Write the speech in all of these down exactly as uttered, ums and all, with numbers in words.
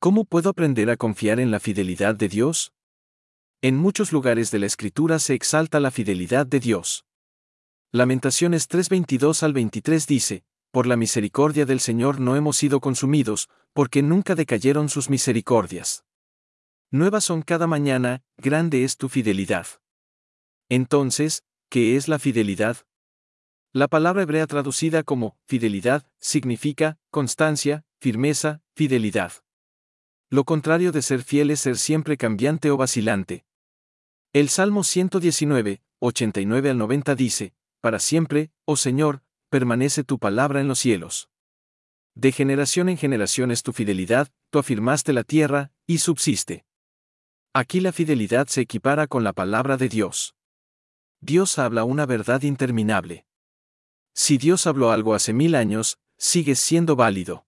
¿Cómo puedo aprender a confiar en la fidelidad de Dios? En muchos lugares de la Escritura se exalta la fidelidad de Dios. Lamentaciones tres veintidós al veintitrés dice: Por la misericordia del Señor no hemos sido consumidos, porque nunca decayeron sus misericordias. Nuevas son cada mañana, grande es tu fidelidad. Entonces, ¿qué es la fidelidad? La palabra hebrea traducida como fidelidad significa constancia, firmeza, fidelidad. Lo contrario de ser fiel es ser siempre cambiante o vacilante. El Salmo ciento diecinueve, ochenta y nueve al noventa dice: Para siempre, oh Señor, permanece tu palabra en los cielos. De generación en generación es tu fidelidad, tú afirmaste la tierra, y subsiste. Aquí la fidelidad se equipara con la palabra de Dios. Dios habla una verdad interminable. Si Dios habló algo hace mil años, sigue siendo válido.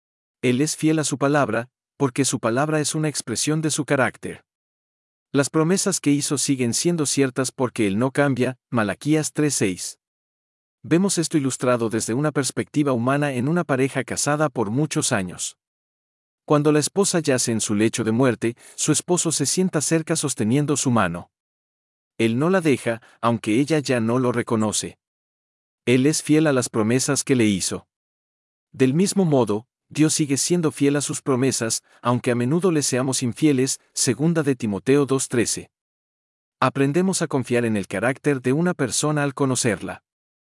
Él es fiel a su palabra, porque su palabra es una expresión de su carácter. Las promesas que hizo siguen siendo ciertas porque Él no cambia. Malaquías tres seis. Vemos esto ilustrado desde una perspectiva humana en una pareja casada por muchos años. Cuando la esposa yace en su lecho de muerte, su esposo se sienta cerca sosteniendo su mano. Él no la deja, aunque ella ya no lo reconoce. Él es fiel a las promesas que le hizo. Del mismo modo, Dios sigue siendo fiel a sus promesas, aunque a menudo le seamos infieles. Segunda de Timoteo dos trece. Aprendemos a confiar en el carácter de una persona al conocerla.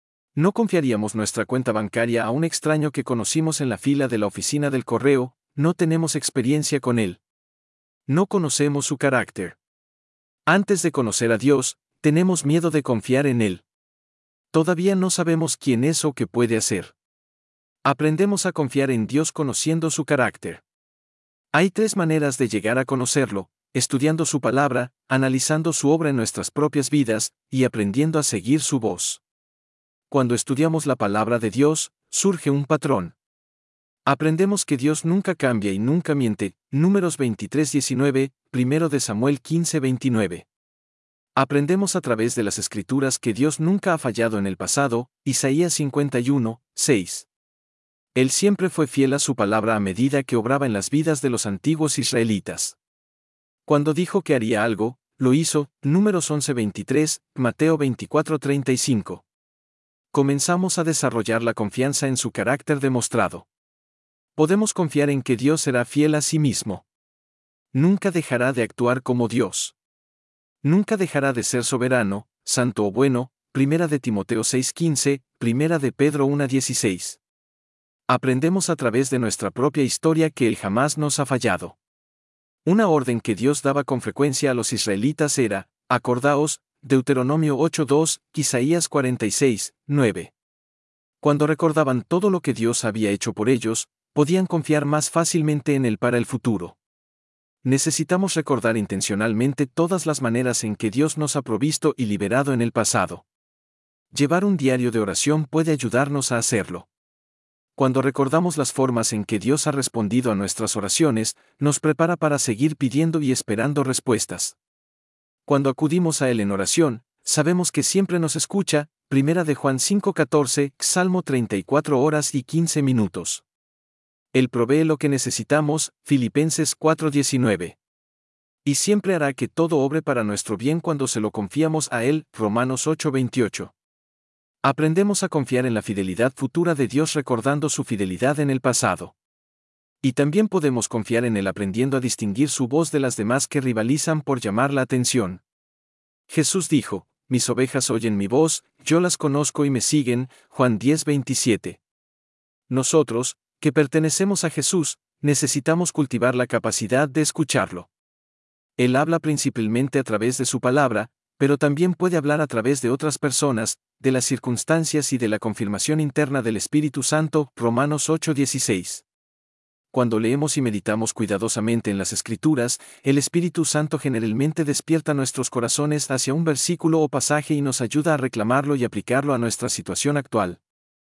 No confiaríamos nuestra cuenta bancaria a un extraño que conocimos en la fila de la oficina del correo. No tenemos experiencia con él. No conocemos su carácter. Antes de conocer a Dios, tenemos miedo de confiar en Él. Todavía no sabemos quién es o qué puede hacer. Aprendemos a confiar en Dios conociendo su carácter. Hay tres maneras de llegar a conocerlo: estudiando su palabra, analizando su obra en nuestras propias vidas, y aprendiendo a seguir su voz. Cuando estudiamos la palabra de Dios, surge un patrón. Aprendemos que Dios nunca cambia y nunca miente. Números veintitrés diecinueve, primero de Samuel quince veintinueve. Aprendemos a través de las Escrituras que Dios nunca ha fallado en el pasado. Isaías cincuenta y uno, seis. Él siempre fue fiel a su palabra a medida que obraba en las vidas de los antiguos israelitas. Cuando dijo que haría algo, lo hizo. Números once veintitrés, Mateo veinticuatro treinta y cinco. Comenzamos a desarrollar la confianza en su carácter demostrado. Podemos confiar en que Dios será fiel a sí mismo. Nunca dejará de actuar como Dios. Nunca dejará de ser soberano, santo o bueno. Primera de Timoteo seis quince, Primera de Pedro uno dieciséis. Aprendemos a través de nuestra propia historia que Él jamás nos ha fallado. Una orden que Dios daba con frecuencia a los israelitas era: acordaos, Deuteronomio ocho dos, Isaías cuarenta y seis, nueve. Cuando recordaban todo lo que Dios había hecho por ellos, podían confiar más fácilmente en Él para el futuro. Necesitamos recordar intencionalmente todas las maneras en que Dios nos ha provisto y liberado en el pasado. Llevar un diario de oración puede ayudarnos a hacerlo. Cuando recordamos las formas en que Dios ha respondido a nuestras oraciones, nos prepara para seguir pidiendo y esperando respuestas. Cuando acudimos a Él en oración, sabemos que siempre nos escucha. Primera de Juan cinco catorce, Salmo treinta y cuatro horas y quince minutos. Él provee lo que necesitamos. Filipenses cuatro diecinueve. Y siempre hará que todo obre para nuestro bien cuando se lo confiamos a Él. Romanos ocho veintiocho. Aprendemos a confiar en la fidelidad futura de Dios recordando su fidelidad en el pasado. Y también podemos confiar en Él aprendiendo a distinguir su voz de las demás que rivalizan por llamar la atención. Jesús dijo: Mis ovejas oyen mi voz, yo las conozco y me siguen. Juan diez veintisiete. Nosotros, que pertenecemos a Jesús, necesitamos cultivar la capacidad de escucharlo. Él habla principalmente a través de su palabra, pero también puede hablar a través de otras personas, de las circunstancias y de la confirmación interna del Espíritu Santo. Romanos ocho dieciséis. Cuando leemos y meditamos cuidadosamente en las Escrituras, el Espíritu Santo generalmente despierta nuestros corazones hacia un versículo o pasaje y nos ayuda a reclamarlo y aplicarlo a nuestra situación actual.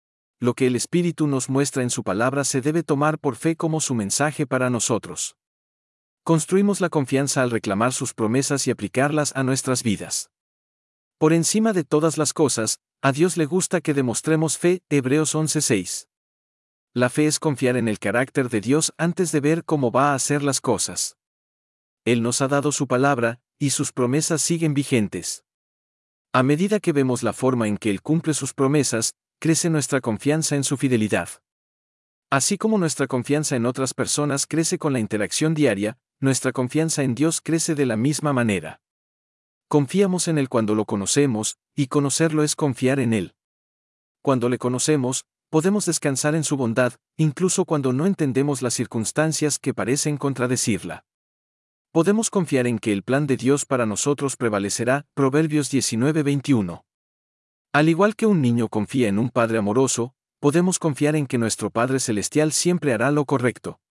Lo que el Espíritu nos muestra en su palabra se debe tomar por fe como su mensaje para nosotros. Construimos la confianza al reclamar sus promesas y aplicarlas a nuestras vidas. Por encima de todas las cosas, a Dios le gusta que demostremos fe. Hebreos once seis. La fe es confiar en el carácter de Dios antes de ver cómo va a hacer las cosas. Él nos ha dado su palabra, y sus promesas siguen vigentes. A medida que vemos la forma en que Él cumple sus promesas, crece nuestra confianza en su fidelidad. Así como nuestra confianza en otras personas crece con la interacción diaria, nuestra confianza en Dios crece de la misma manera. Confiamos en Él cuando lo conocemos, y conocerlo es confiar en Él. Cuando le conocemos, podemos descansar en su bondad, incluso cuando no entendemos las circunstancias que parecen contradecirla. Podemos confiar en que el plan de Dios para nosotros prevalecerá, Proverbios diecinueve veintiuno. Al igual que un niño confía en un padre amoroso, podemos confiar en que nuestro Padre Celestial siempre hará lo correcto.